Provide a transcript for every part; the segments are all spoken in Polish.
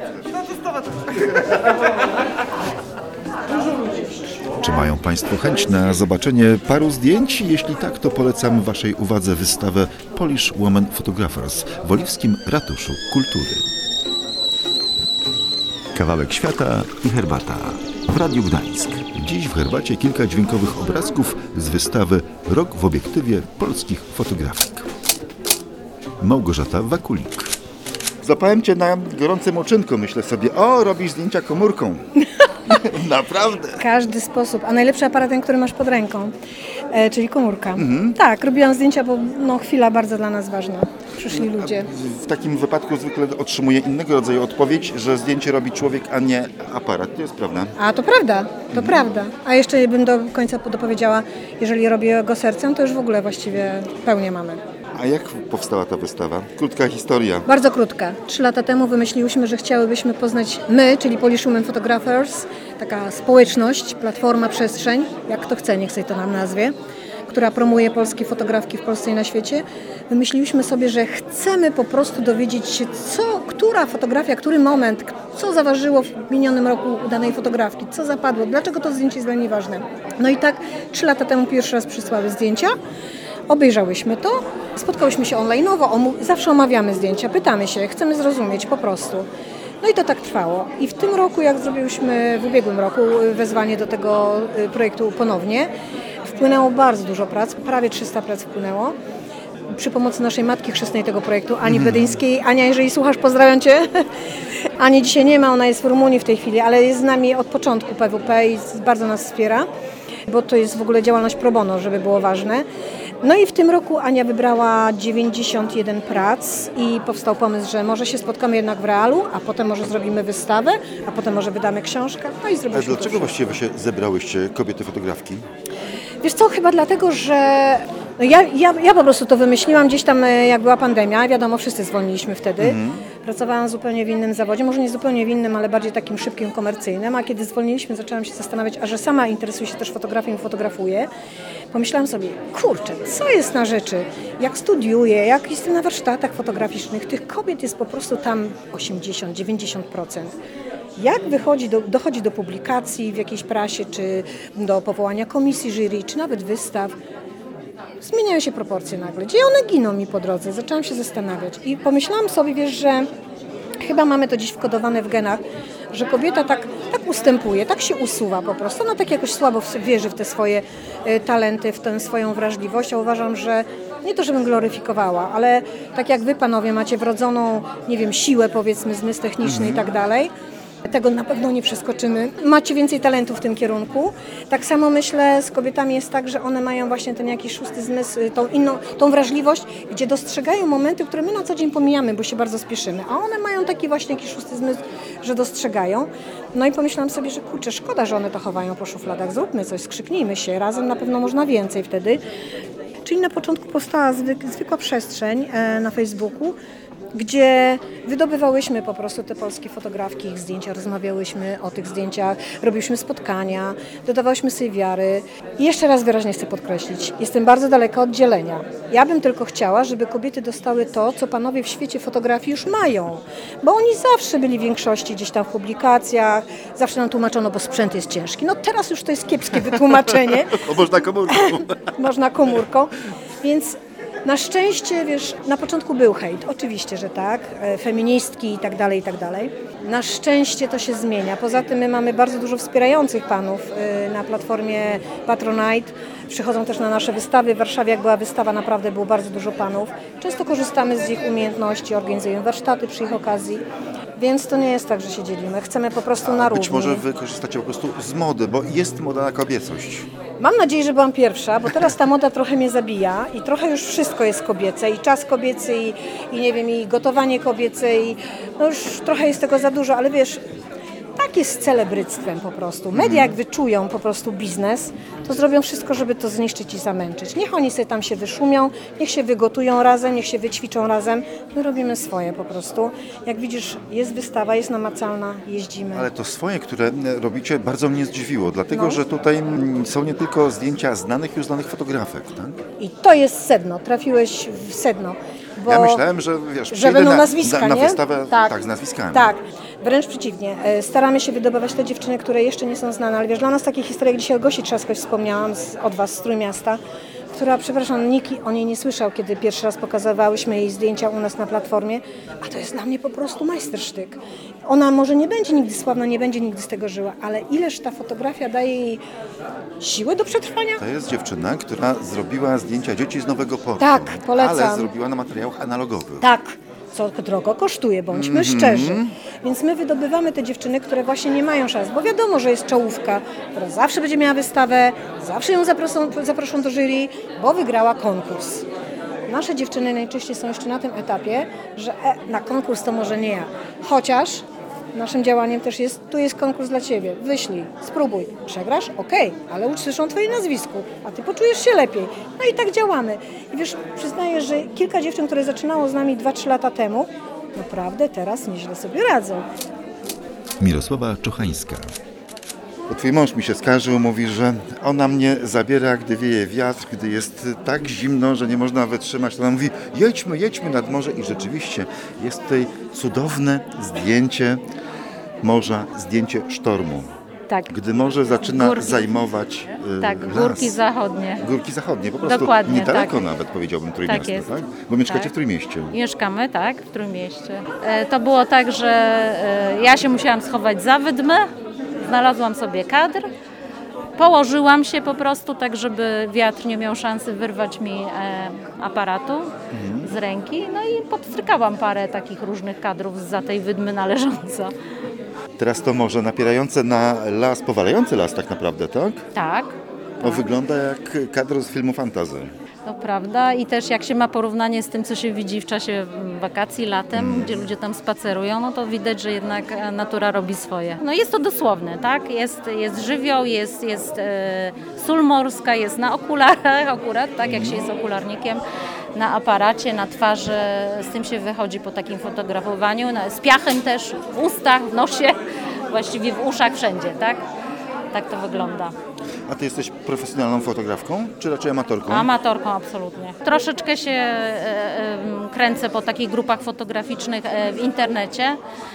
Czy mają Państwo chęć na zobaczenie paru zdjęć? Jeśli tak, to polecam Waszej uwadze wystawę Polish Women Photographers w Oliwskim Ratuszu Kultury. Kawałek świata i herbata w Radiu Gdańsk. Dziś w herbacie kilka dźwiękowych obrazków z wystawy Rok w obiektywie polskich fotografik. Małgorzata Wakulik. Złapałem Cię na gorącym uczynku, myślę sobie, robisz zdjęcia komórką. Naprawdę. Każdy sposób, a najlepszy aparat ten, który masz pod ręką, czyli komórka. Tak, robiłam zdjęcia, bo chwila bardzo dla nas ważna. Przyszli ludzie. W takim wypadku zwykle otrzymuję innego rodzaju odpowiedź, że zdjęcie robi człowiek, a nie aparat. To jest prawda. A to prawda, to prawda. A jeszcze bym do końca dopowiedziała, jeżeli robię go sercem, to już w ogóle właściwie pełnię mamy. A jak powstała ta wystawa? Krótka historia. Bardzo krótka. 3 lata temu wymyśliłyśmy, że chciałybyśmy poznać my, czyli Polish Women Photographers, taka społeczność, platforma, przestrzeń, jak kto chce, niech sobie to nam nazwie, która promuje polskie fotografki w Polsce i na świecie. Wymyśliłyśmy sobie, że chcemy po prostu dowiedzieć się, która fotografia, który moment, co zaważyło w minionym roku u danej fotografki, co zapadło, dlaczego to zdjęcie jest dla niej ważne. No i tak 3 lata temu pierwszy raz przysłały zdjęcia. Obejrzałyśmy to, spotkałyśmy się online'owo, zawsze omawiamy zdjęcia, pytamy się, chcemy zrozumieć po prostu. No i to tak trwało. I w tym roku, jak zrobiłyśmy w ubiegłym roku wezwanie do tego projektu ponownie, wpłynęło bardzo dużo prac, prawie 300 prac wpłynęło. Przy pomocy naszej matki chrzestnej tego projektu, Ani Bedyńskiej. Ania, jeżeli słuchasz, pozdrawiam Cię. Ani dzisiaj nie ma, ona jest w Rumunii w tej chwili, ale jest z nami od początku PWP i bardzo nas wspiera, bo to jest w ogóle działalność pro bono, żeby było ważne. No i w tym roku Ania wybrała 91 prac i powstał pomysł, że może się spotkamy jednak w realu, a potem może zrobimy wystawę, a potem może wydamy książkę. No i zrobiliśmy. A dlaczego właściwie się zebrałyście, kobiety fotografki? Wiesz co, chyba dlatego, że ja po prostu to wymyśliłam gdzieś tam, jak była pandemia, wiadomo, wszyscy zwolniliśmy wtedy. Pracowałam zupełnie w innym zawodzie, może nie zupełnie w innym, ale bardziej takim szybkim, komercyjnym, a kiedy zwolniliśmy, zaczęłam się zastanawiać, a że sama interesuję się też fotografią i fotografuję, pomyślałam sobie, kurczę, co jest na rzeczy, jak studiuję, jak jestem na warsztatach fotograficznych, tych kobiet jest po prostu tam 80-90%. Jak dochodzi do publikacji w jakiejś prasie, czy do powołania komisji jury, czy nawet wystaw, zmieniają się proporcje nagle. Gdzie one giną mi po drodze? Zaczęłam się zastanawiać i pomyślałam sobie, wiesz, że chyba mamy to dziś wkodowane w genach, że kobieta tak ustępuje, tak się usuwa po prostu. Ona tak jakoś słabo wierzy w te swoje talenty, w tę swoją wrażliwość. Ja uważam, że nie to, żebym gloryfikowała, ale tak jak wy, panowie, macie wrodzoną, nie wiem, siłę, powiedzmy, zmysł techniczny i tak dalej, tego na pewno nie przeskoczymy. Macie więcej talentu w tym kierunku. Tak samo myślę, z kobietami jest tak, że one mają właśnie ten jakiś szósty zmysł, tą wrażliwość, gdzie dostrzegają momenty, które my na co dzień pomijamy, bo się bardzo spieszymy. A one mają taki właśnie jakiś szósty zmysł, że dostrzegają. No i pomyślałam sobie, że kurczę, szkoda, że one to chowają po szufladach. Zróbmy coś, skrzyknijmy się. Razem na pewno można więcej wtedy. Czyli na początku powstała zwykła przestrzeń na Facebooku, gdzie wydobywałyśmy po prostu te polskie fotografki, ich zdjęcia, rozmawiałyśmy o tych zdjęciach, robiłyśmy spotkania, dodawałyśmy sobie wiary. I jeszcze raz wyraźnie chcę podkreślić, jestem bardzo daleka od dzielenia. Ja bym tylko chciała, żeby kobiety dostały to, co panowie w świecie fotografii już mają, bo oni zawsze byli w większości gdzieś tam w publikacjach, zawsze nam tłumaczono, bo sprzęt jest ciężki. No teraz już to jest kiepskie wytłumaczenie. Można komórką. Można komórką, więc na szczęście, wiesz, na początku był hejt, oczywiście, że tak, feministki i tak dalej, i tak dalej. Na szczęście to się zmienia. Poza tym my mamy bardzo dużo wspierających panów na platformie Patronite. Przychodzą też na nasze wystawy. W Warszawie, jak była wystawa, naprawdę było bardzo dużo panów. Często korzystamy z ich umiejętności, organizujemy warsztaty przy ich okazji. Więc to nie jest tak, że się dzielimy. Chcemy po prostu na równi. Być może wy korzystacie po prostu z mody, bo jest moda na kobiecość. Mam nadzieję, że byłam pierwsza, bo teraz ta moda trochę mnie zabija i trochę już wszystko jest kobiece i czas kobiecy i nie wiem, i gotowanie kobiece i no już trochę jest tego za dużo, ale wiesz, tak jest z celebryctwem po prostu. Media jak wyczują po prostu biznes, to zrobią wszystko, żeby to zniszczyć i zamęczyć. Niech oni sobie tam się wyszumią, niech się wygotują razem, niech się wyćwiczą razem. My robimy swoje po prostu. Jak widzisz, jest wystawa, jest namacalna, jeździmy. Ale to swoje, które robicie, bardzo mnie zdziwiło, dlatego że tutaj są nie tylko zdjęcia znanych i uznanych fotografek, tak? I to jest sedno, trafiłeś w sedno. Bo ja myślałem, że wiesz, że będą nazwiska, na nie? wystawę tak, z nazwiskami. Tak. Wręcz przeciwnie. Staramy się wydobywać te dziewczyny, które jeszcze nie są znane, ale wiesz, dla nas takie historie, jak dzisiaj o Gosi Trzaskowskiej wspomniałam od Was z Trójmiasta, która, przepraszam, nikt o niej nie słyszał, kiedy pierwszy raz pokazywałyśmy jej zdjęcia u nas na platformie, a to jest dla mnie po prostu majstersztyk. Ona może nie będzie nigdy sławna, nie będzie nigdy z tego żyła, ale ileż ta fotografia daje jej siły do przetrwania? To jest dziewczyna, która zrobiła zdjęcia dzieci z Nowego Portu. Tak, polecam. Ale zrobiła na materiałach analogowych. Tak, co drogo kosztuje, bądźmy szczerzy. Więc my wydobywamy te dziewczyny, które właśnie nie mają szans, bo wiadomo, że jest czołówka, która zawsze będzie miała wystawę, zawsze ją zaproszą do jury, bo wygrała konkurs. Nasze dziewczyny najczęściej są jeszcze na tym etapie, że na konkurs to może nie ja. Chociaż naszym działaniem też jest, tu jest konkurs dla Ciebie, wyślij, spróbuj, przegrasz? Okej, ale usłyszą Twoje nazwisku, a Ty poczujesz się lepiej. No i tak działamy. I wiesz, przyznaję, że kilka dziewczyn, które zaczynało z nami 2-3 lata temu, naprawdę teraz nieźle sobie radzą. Mirosława Czochańska. Twój mąż mi się skarżył, mówi, że ona mnie zabiera, gdy wieje wiatr, gdy jest tak zimno, że nie można wytrzymać. To ona mówi, jedźmy nad morze i rzeczywiście jest tutaj cudowne zdjęcie morza, zdjęcie sztormu. Tak. Gdy morze zaczyna Górki. zajmować Tak, las. górki zachodnie. Górki zachodnie, po prostu Dokładnie, niedaleko tak. nawet powiedziałbym Trójmiasto, Tak jest. tak? Bo mieszkacie Tak. w Trójmieście. Mieszkamy, tak, w Trójmieście. To było tak, że ja się musiałam schować za wydmę, znalazłam sobie kadr, położyłam się po prostu tak, żeby wiatr nie miał szansy wyrwać mi aparatu z ręki, no i podstrykałam parę takich różnych kadrów zza tej wydmy należąco. Teraz to morze napierające na las, powalający las tak naprawdę, tak? Tak. To wygląda jak kadr z filmu fantasy. To prawda i też jak się ma porównanie z tym, co się widzi w czasie wakacji, latem, gdzie ludzie tam spacerują, no to widać, że jednak natura robi swoje. No jest to dosłowne, tak? Jest żywioł, jest sól morska, jest na okularach akurat, tak jak się jest okularnikiem, na aparacie, na twarzy, z tym się wychodzi po takim fotografowaniu, z piachem też w ustach, w nosie, właściwie w uszach, wszędzie, tak? Tak to wygląda. A ty jesteś profesjonalną fotografką, czy raczej amatorką? Amatorką absolutnie. Troszeczkę się kręcę po takich grupach fotograficznych w internecie.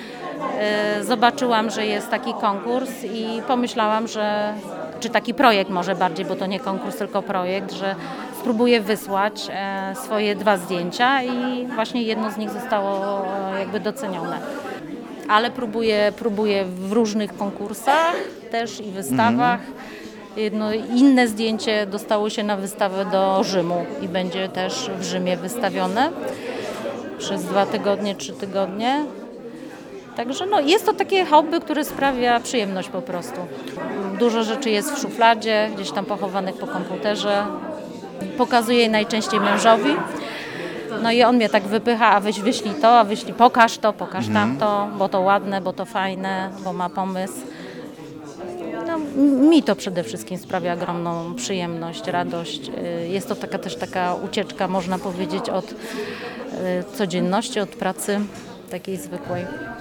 Zobaczyłam, że jest taki konkurs i pomyślałam, że czy taki projekt może bardziej, bo to nie konkurs, tylko projekt, że spróbuję wysłać swoje 2 zdjęcia i właśnie jedno z nich zostało jakby docenione. Ale próbuję w różnych konkursach też i wystawach. Jedno inne zdjęcie dostało się na wystawę do Rzymu i będzie też w Rzymie wystawione przez 2 tygodnie, 3 tygodnie. Także no, jest to takie hobby, które sprawia przyjemność po prostu. Dużo rzeczy jest w szufladzie, gdzieś tam pochowanych po komputerze. Pokazuję je najczęściej mężowi. No i on mnie tak wypycha, a wyślij to, a pokaż to, pokaż tamto, bo to ładne, bo to fajne, bo ma pomysł. No, mi to przede wszystkim sprawia ogromną przyjemność, radość. Jest to taka ucieczka, można powiedzieć, od codzienności, od pracy takiej zwykłej.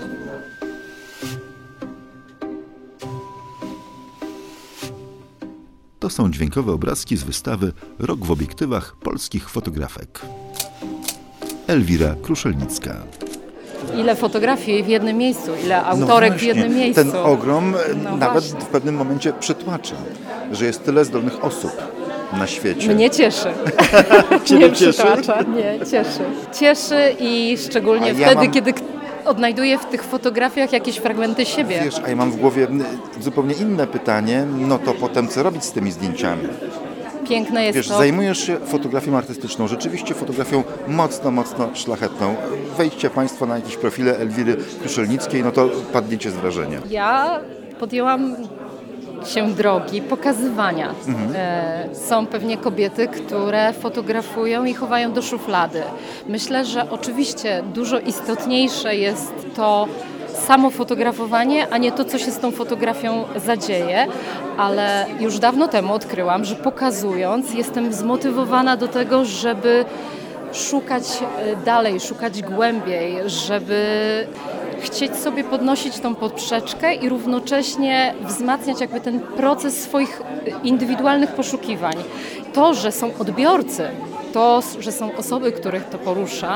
To są dźwiękowe obrazki z wystawy Rok w obiektywach polskich fotografek. Elwira Kruszelnicka. Ile fotografii w jednym miejscu, ile autorek w jednym miejscu. Ten ogrom No nawet właśnie. w pewnym momencie przytłacza, że jest tyle zdolnych osób na świecie. Mnie cieszy. Ciebie Nie cieszy? przytłacza, nie, cieszy. Cieszy i szczególnie A ja wtedy, mam- kiedy odnajduję w tych fotografiach jakieś fragmenty siebie. Wiesz, a ja mam w głowie zupełnie inne pytanie, no to potem co robić z tymi zdjęciami? Piękne jest Wiesz, to. zajmujesz się fotografią artystyczną, rzeczywiście fotografią mocno szlachetną. Wejdźcie Państwo na jakieś profile Elwiry Kruszelnickiej, no to padniecie z wrażenia. Ja podjęłam się drogi pokazywania. Są pewnie kobiety, które fotografują i chowają do szuflady. Myślę, że oczywiście dużo istotniejsze jest to samo fotografowanie, a nie to, co się z tą fotografią zadzieje, ale już dawno temu odkryłam, że pokazując jestem zmotywowana do tego, żeby szukać dalej, szukać głębiej, żeby chcieć sobie podnosić tą poprzeczkę i równocześnie wzmacniać jakby ten proces swoich indywidualnych poszukiwań. To, że są odbiorcy, to, że są osoby, których to porusza,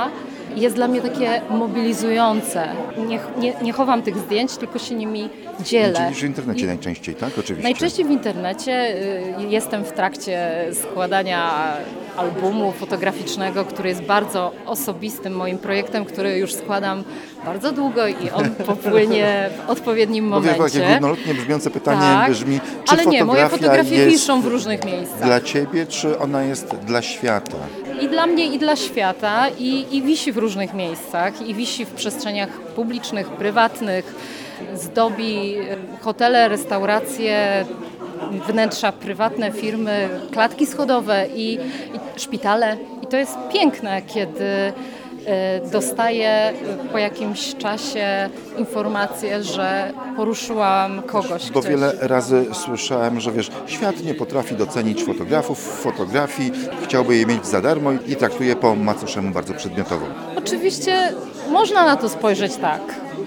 jest dla mnie takie mobilizujące. Nie chowam tych zdjęć, tylko się nimi dzielę. Czyli w internecie najczęściej, tak? Oczywiście. Najczęściej w internecie. Jestem w trakcie składania albumu fotograficznego, który jest bardzo osobistym moim projektem, który już składam bardzo długo i on popłynie w odpowiednim momencie. Bo wiesz, takie górnolotnie brzmiące pytanie Tak, brzmi, czy ale nie, moje fotografia fotografie jest wiszą w różnych miejscach. dla ciebie, czy ona jest dla świata? I dla mnie, i dla świata, i wisi w różnych miejscach, i wisi w przestrzeniach publicznych, prywatnych, zdobi hotele, restauracje, wnętrza prywatne, firmy, klatki schodowe i szpitale. I to jest piękne, kiedy dostaję po jakimś czasie informację, że poruszyłam kogoś. Bo wiele razy słyszałem, że wiesz, świat nie potrafi docenić fotografów, fotografii, chciałby je mieć za darmo i traktuje po macoszemu bardzo przedmiotowo. Oczywiście można na to spojrzeć tak.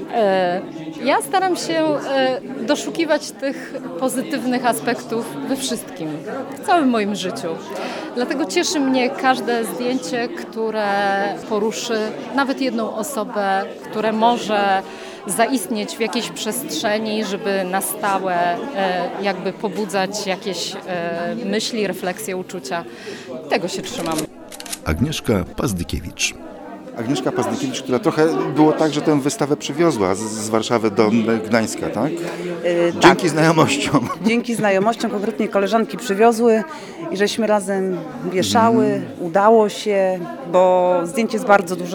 Ja staram się doszukiwać tych pozytywnych aspektów we wszystkim, w całym moim życiu. Dlatego cieszy mnie każde zdjęcie, które poruszy nawet jedną osobę, które może zaistnieć w jakiejś przestrzeni, żeby na stałe jakby pobudzać jakieś myśli, refleksje, uczucia. Tego się trzymam. Agnieszka Pazdykiewicz. Agnieszka Pazdykiewicz, która trochę było tak, że tę wystawę przywiozła z Warszawy do Gdańska, tak? Dzięki znajomościom. Dzięki znajomościom, konkretnie koleżanki przywiozły i żeśmy razem wieszały. Udało się, bo zdjęć jest bardzo dużo,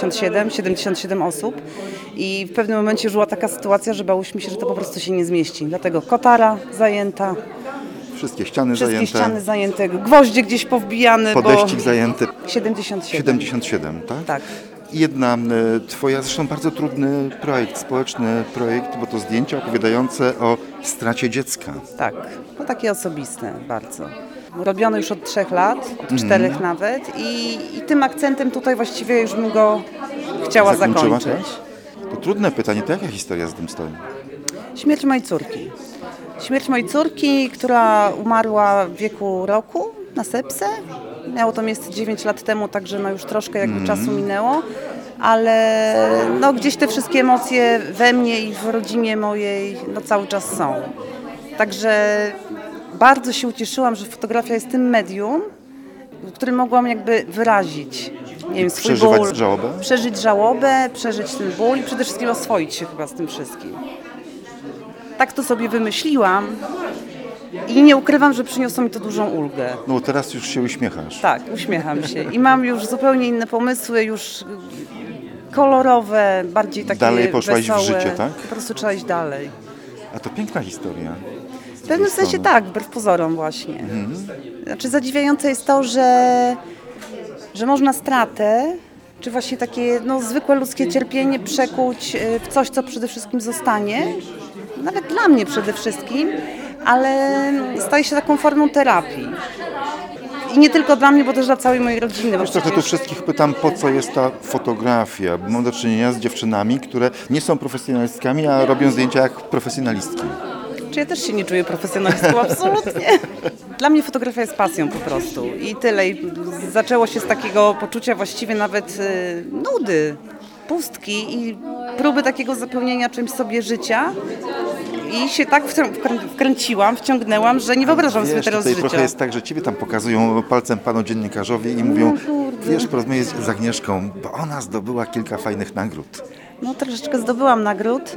77 osób i w pewnym momencie już była taka sytuacja, że bałyśmy się, że to po prostu się nie zmieści. Dlatego kotara zajęta, Wszystkie ściany wszystkie zajęte, ściany zajęte, gwoździe gdzieś powbijane, podeścik bo zajęty. 77. 77, tak? Tak. I jedna twoja, zresztą bardzo trudny projekt, społeczny projekt, bo to zdjęcia opowiadające o stracie dziecka. Tak, no takie osobiste bardzo. Robione już od 3 lat, od 4 nawet i tym akcentem tutaj właściwie już bym go chciała Zakończyła, zakończyć. To trudne pytanie, to jaka historia z tym stoi? Śmierć mojej córki. Śmierć mojej córki, która umarła w wieku roku na sepsę. Miało to miejsce 9 lat temu, także no już troszkę jakby czasu minęło, ale no gdzieś te wszystkie emocje we mnie i w rodzinie mojej no cały czas są. Także bardzo się ucieszyłam, że fotografia jest tym medium, w którym mogłam jakby wyrazić, nie wiem, swój Przeżywać ból, żałobę? przeżyć żałobę, przeżyć ten ból i przede wszystkim oswoić się chyba z tym wszystkim. Tak to sobie wymyśliłam i nie ukrywam, że przyniosło mi to dużą ulgę. No bo teraz już się uśmiechasz. Tak, uśmiecham się i mam już zupełnie inne pomysły, już kolorowe, bardziej takie Dalej poszłaś w wesołe. życie, tak? Po prostu trzeba iść dalej. A to piękna historia. W pewnym sensie tak, wbrew pozorom właśnie. Znaczy zadziwiające jest to, że można stratę, czy właśnie takie no, zwykłe ludzkie cierpienie przekuć w coś, co przede wszystkim zostanie, nawet dla mnie przede wszystkim, ale staje się taką formą terapii. I nie tylko dla mnie, bo też dla całej mojej rodziny. Bo Wiesz, trochę tu przecież wszystkich pytam, po co jest ta fotografia. Bo mam do czynienia z dziewczynami, które nie są profesjonalistkami, a robią zdjęcia jak profesjonalistki. Czy ja też się nie czuję profesjonalistką? Absolutnie. Dla mnie fotografia jest pasją po prostu i tyle. I zaczęło się z takiego poczucia właściwie nawet nudy, pustki i próby takiego zapełnienia czymś sobie życia. I się tak wkręciłam, wciągnęłam, że nie wyobrażam sobie Wiesz, teraz tutaj życia. trochę jest tak, że ciebie tam pokazują palcem panu dziennikarzowi i mówią, wiesz, porozmawiaj z Agnieszką, bo ona zdobyła kilka fajnych nagród. No troszeczkę zdobyłam nagród.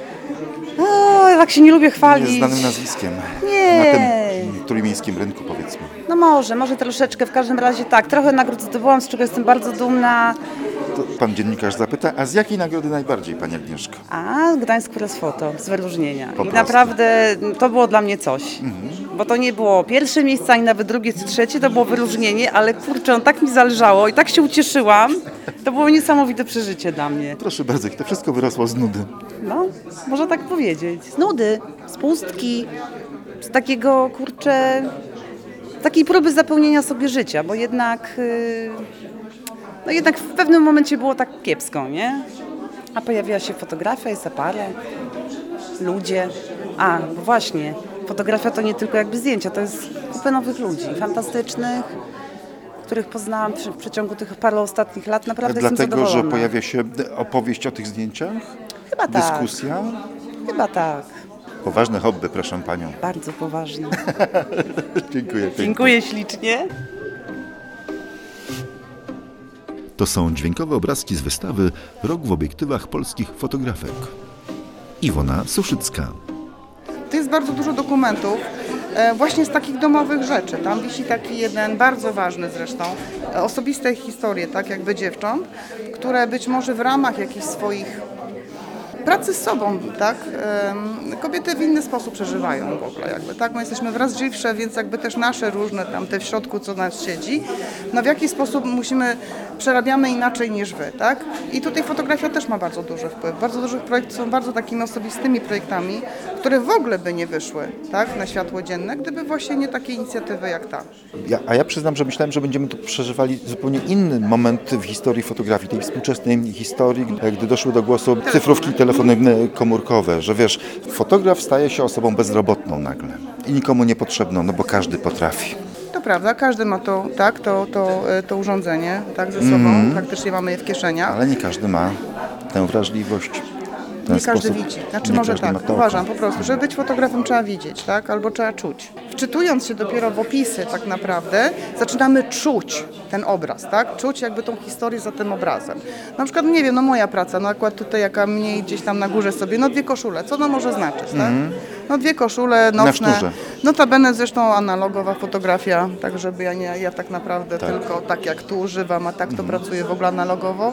O, ja tak się nie lubię chwalić. Nieznanym nazwiskiem. Nie. Na tym trójmiejskim rynku, powiedzmy. No może troszeczkę, w każdym razie tak. Trochę nagród zdobyłam, z czego jestem bardzo dumna. To pan dziennikarz zapyta, a z jakiej nagrody najbardziej, pani Agnieszko? A Gdańsk Press Photo z wyróżnienia. I prostu. naprawdę to było dla mnie coś. Bo to nie było pierwsze miejsce, ani nawet drugie czy trzecie, to było wyróżnienie, ale kurczę, on tak mi zależało i tak się ucieszyłam. To było niesamowite przeżycie dla mnie. Proszę bardzo, to wszystko wyrosło z nudy. No, można tak powiedzieć. Z nudy, z pustki, z takiego, kurczę, takiej próby zapełnienia sobie życia, bo jednak, no jednak w pewnym momencie było tak kiepsko, nie? A pojawiła się fotografia, jest aparat, ludzie. A, bo właśnie, fotografia to nie tylko jakby zdjęcia, to jest kupę nowych ludzi, fantastycznych, których poznałam w przeciągu tych paru ostatnich lat. Naprawdę jestem Dlatego, że zadowolona. pojawia się opowieść o tych zdjęciach? Chyba tak. Dyskusja? Chyba tak. Poważne hobby, proszę panią. Bardzo poważnie. Dziękuję pięknie. Dziękuję ślicznie. To są dźwiękowe obrazki z wystawy Rok w obiektywach polskich fotografek. Iwona Suszycka. To jest bardzo dużo dokumentów właśnie z takich domowych rzeczy. Tam wisi taki jeden, bardzo ważny zresztą, osobiste historie, tak jakby dziewcząt, które być może w ramach jakichś swoich pracy z sobą, tak, kobiety w inny sposób przeżywają w ogóle, jakby, tak, my jesteśmy wrażliwsze, więc jakby też nasze różne tam te w środku, co nas siedzi, no w jaki sposób przerabiamy inaczej niż wy, tak, i tutaj fotografia też ma bardzo duży wpływ, bardzo dużych projektów są bardzo takimi osobistymi projektami, które w ogóle by nie wyszły, tak, na światło dzienne, gdyby właśnie nie takie inicjatywy jak ta. Ja przyznam, że myślałem, że będziemy tu przeżywali zupełnie inny moment w historii fotografii, tej współczesnej historii, gdy doszły do głosu cyfrówki, telefony komórkowe, że wiesz, fotograf staje się osobą bezrobotną nagle i nikomu niepotrzebną, no bo każdy potrafi. To prawda, każdy ma to, tak, to urządzenie, tak, ze sobą, praktycznie mamy je w kieszeniach. Ale nie każdy ma tę wrażliwość. Ten Nie każdy sposób. widzi. Znaczy Nie może każdy ma tak, to uważam oko. po prostu, żeby być fotografem trzeba widzieć, tak? Albo trzeba czuć. Wczytując się dopiero w opisy tak naprawdę, zaczynamy czuć ten obraz, tak? Czuć jakby tą historię za tym obrazem. Na przykład, nie wiem, no moja praca, no akurat tutaj jaka mniej gdzieś tam na górze sobie, no 2 koszule, co to może znaczyć, tak? No 2 koszule nocne. Na sznurze. Notabene zresztą analogowa fotografia, tak żeby ja tak naprawdę tylko tak jak tu używam, a tak to pracuję w ogóle analogowo.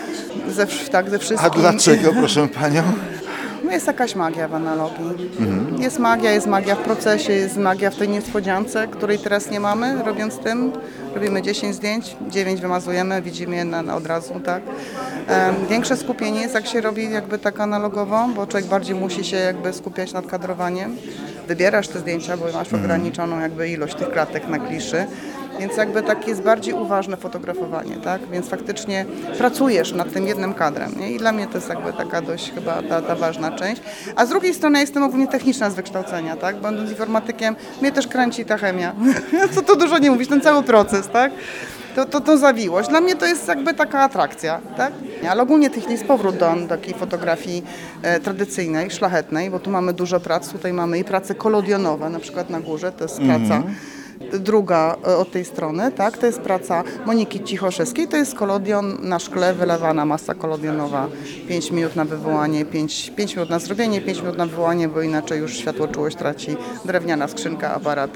Ze wszystkim. A dlaczego, proszę panią? No jest jakaś magia w analogii. Jest magia w procesie, jest magia w tej niespodziance, której teraz nie mamy, robiąc tym. Robimy 10 zdjęć, 9 wymazujemy, widzimy je od razu, tak. Większe skupienie jest, jak się robi jakby tak analogowo, bo człowiek bardziej musi się jakby skupiać nad kadrowaniem. Wybierasz te zdjęcia, bo masz ograniczoną jakby ilość tych klatek na kliszy. Więc jakby tak jest bardziej uważne fotografowanie, tak? Więc faktycznie pracujesz nad tym jednym kadrem, nie? I dla mnie to jest jakby taka dość chyba ta ważna część. A z drugiej strony jestem ogólnie techniczna z wykształcenia, tak? Będąc informatykiem, mnie też kręci ta chemia. Co tu dużo nie mówić, ten cały proces, tak? To zawiłość. Dla mnie to jest jakby taka atrakcja, tak? Ale ogólnie jest powrót do takiej fotografii tradycyjnej, szlachetnej, bo tu mamy dużo prac. Tutaj mamy i prace kolodionowe, na przykład na górze, to jest praca druga od tej strony, tak? To jest praca Moniki Cichoszewskiej, to jest kolodion na szkle, wylewana masa kolodionowa, 5 minut na wywołanie, 5 minut na zrobienie, 5 minut na wywołanie, bo inaczej już światłoczułość traci drewniana skrzynka, aparat.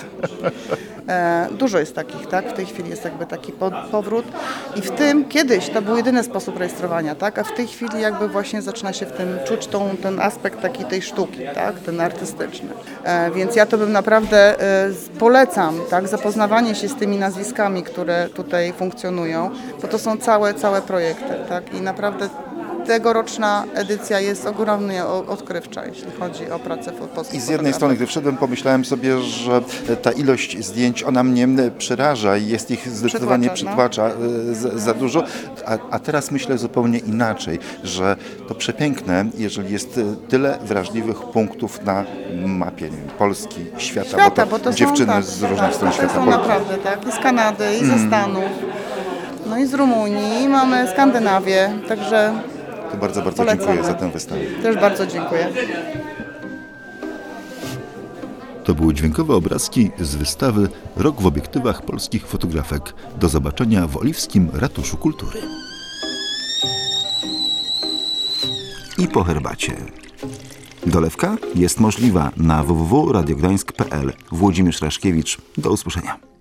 Dużo jest takich, tak? W tej chwili jest jakby taki powrót i w tym kiedyś to był jedyny sposób rejestrowania, tak? A w tej chwili jakby właśnie zaczyna się w tym czuć ten aspekt takiej tej sztuki, tak? Ten artystyczny. Więc ja to bym naprawdę polecam, tak? Zapoznawanie się z tymi nazwiskami, które tutaj funkcjonują, bo to są całe projekty, tak? I naprawdę tegoroczna edycja jest ogromnie odkrywcza, jeśli chodzi o pracę polskich I z jednej strony, gdy wszedłem, pomyślałem sobie, że ta ilość zdjęć, ona mnie przeraża i jest ich zdecydowanie przytłacza za dużo, a teraz myślę zupełnie inaczej, że to przepiękne, jeżeli jest tyle wrażliwych punktów na mapie, nie wiem, Polski, świata, bo to dziewczyny są, z różnych stron to świata. są naprawdę, tak, i z Kanady, i ze Stanów, no i z Rumunii, i mamy Skandynawię, także To bardzo polecamy. dziękuję za tę wystawę. Też bardzo dziękuję. To były dźwiękowe obrazki z wystawy Rok w obiektywach polskich fotografek. Do zobaczenia w Oliwskim Ratuszu Kultury. I po herbacie. Dolewka jest możliwa na www.radiogdańsk.pl. Włodzimierz Raszkiewicz. Do usłyszenia.